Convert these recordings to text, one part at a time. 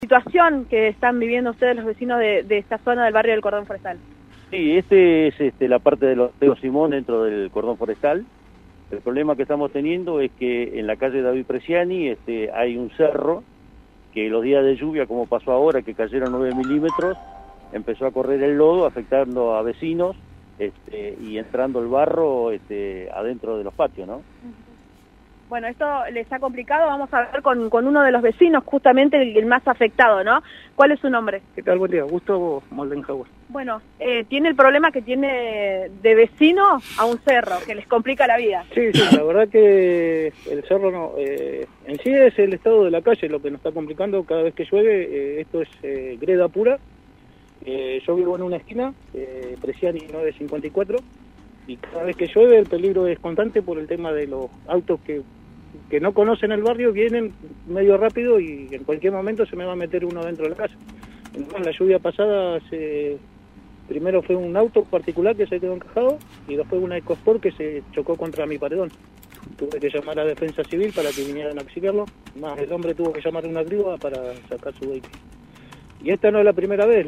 Situación que están viviendo ustedes los vecinos de esta zona del barrio del Cordón Forestal. Sí, este es la parte de los Teo Simón dentro del Cordón Forestal. El problema que estamos teniendo es que en la calle David Preciani hay un cerro que los días de lluvia, como pasó ahora, que cayeron 9 milímetros, empezó a correr el lodo afectando a vecinos y entrando el barro adentro de los patios, ¿no? Bueno, esto les ha complicado. Vamos a ver con uno de los vecinos, justamente el más afectado, ¿no? ¿Cuál es su nombre? ¿Qué tal? Buen día. Gustavo Moldenhauer. Bueno, tiene el problema que tiene de vecino a un cerro, que les complica la vida. Sí, la verdad que el cerro no, en sí es el estado de la calle lo que nos está complicando cada vez que llueve. Esto es greda pura. Yo vivo en una esquina, Preciani 954, y cada vez que llueve el peligro es constante por el tema de los autos que no conocen el barrio, vienen medio rápido y en cualquier momento se me va a meter uno dentro de la casa. Entonces, la lluvia pasada, primero fue un auto particular que se quedó encajado y después una EcoSport que se chocó contra mi paredón. Tuve que llamar a Defensa Civil para que vinieran a auxiliarlo, más el hombre tuvo que llamar a una grúa para sacar su vehículo. Y esta no es la primera vez,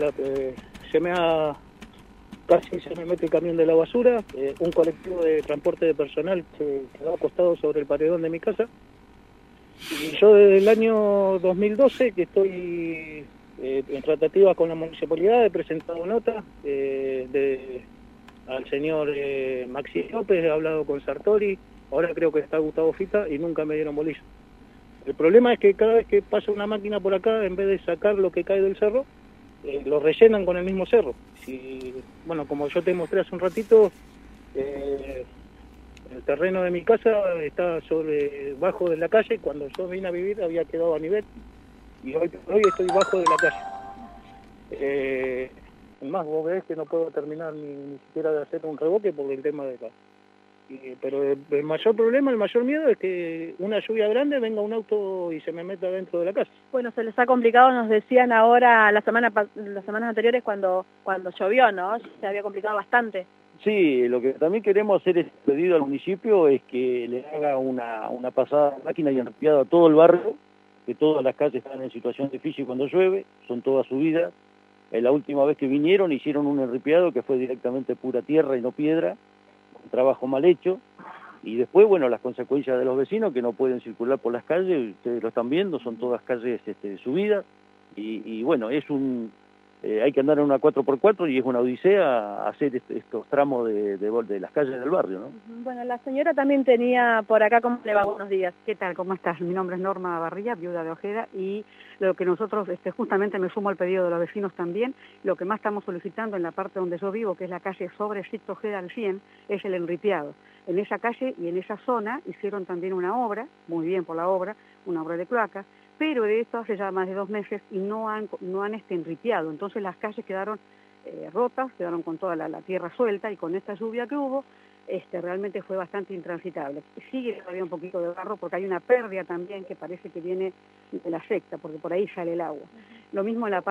casi se me mete el camión de la basura, un colectivo de transporte de personal se quedó acostado sobre el paredón de mi casa. Y yo desde el año 2012 que estoy en tratativas con la municipalidad, he presentado nota al señor Maxi López, he hablado con Sartori, ahora creo que está Gustavo Fita y nunca me dieron bolillo. El problema es que cada vez que pasa una máquina por acá, en vez de sacar lo que cae del cerro, lo rellenan con el mismo cerro. Bueno, como yo te mostré hace un ratito, el terreno de mi casa está bajo de la calle. Cuando yo vine a vivir había quedado a nivel y hoy estoy bajo de la calle. Más, vos ves que no puedo terminar ni siquiera de hacer un revoque por el tema de la... Pero el mayor problema, el mayor miedo es que una lluvia grande venga un auto y se me meta dentro de la casa. Bueno, se les ha complicado, nos decían ahora las semanas anteriores cuando llovió, ¿no? Se había complicado bastante. Sí, lo que también queremos hacer es pedido al municipio es que le haga una pasada de máquina y enripiado a todo el barrio, que todas las calles están en situación difícil cuando llueve, son todas subidas. La última vez que vinieron hicieron un enripiado que fue directamente pura tierra y no piedra, un trabajo mal hecho, y después, bueno, las consecuencias de los vecinos que no pueden circular por las calles, ustedes lo están viendo, son todas calles subidas, y bueno, hay que andar en una 4x4 y es una odisea hacer estos tramos de las calles del barrio, ¿no? Bueno, la señora también tenía por acá, ¿cómo le va? Buenos días. ¿Qué tal? ¿Cómo estás? Mi nombre es Norma Barría, viuda de Ojeda, y lo que nosotros, justamente me sumo al pedido de los vecinos también, lo que más estamos solicitando en la parte donde yo vivo, que es la calle sobre Sixto Ojeda al 100, es el enripiado. En esa calle y en esa zona hicieron también una obra, muy bien por la obra, una obra de cloacas, pero de esto hace ya más de 2 meses y no han enripiado. Entonces las calles quedaron rotas, quedaron con toda la tierra suelta, y con esta lluvia que hubo, realmente fue bastante intransitable. Sigue todavía un poquito de barro porque hay una pérdida también que parece que viene de la secta, porque por ahí sale el agua. Lo mismo en la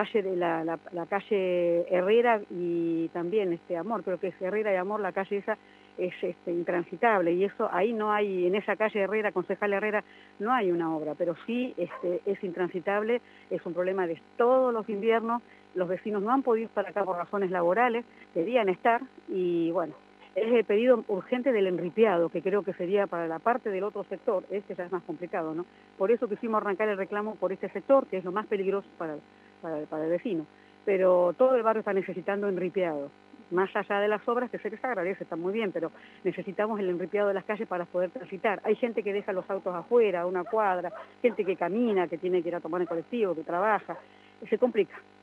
calle Herrera y también Amor, creo que es Herrera y Amor, la calle esa es intransitable, y eso ahí no hay, en esa calle Herrera, Concejal Herrera, no hay una obra, pero sí es intransitable, es un problema de todos los inviernos. Los vecinos no han podido estar acá por razones laborales, querían estar, y bueno, es el pedido urgente del enripiado, que creo que sería para la parte del otro sector, ya es más complicado, ¿no? Por eso quisimos arrancar el reclamo por este sector, que es lo más peligroso para el vecino, pero todo el barrio está necesitando enripiado. Más allá de las obras, que se les agradece, está muy bien, pero necesitamos el enripiado de las calles para poder transitar. Hay gente que deja los autos afuera, a una cuadra, gente que camina, que tiene que ir a tomar el colectivo, que trabaja, se complica.